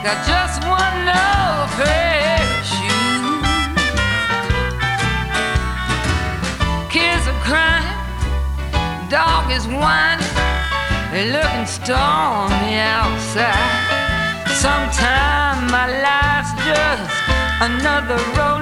got just one other pair of shoes. Kids are crying, dog is whining, they're looking stormy outside. Sometime my life's just another road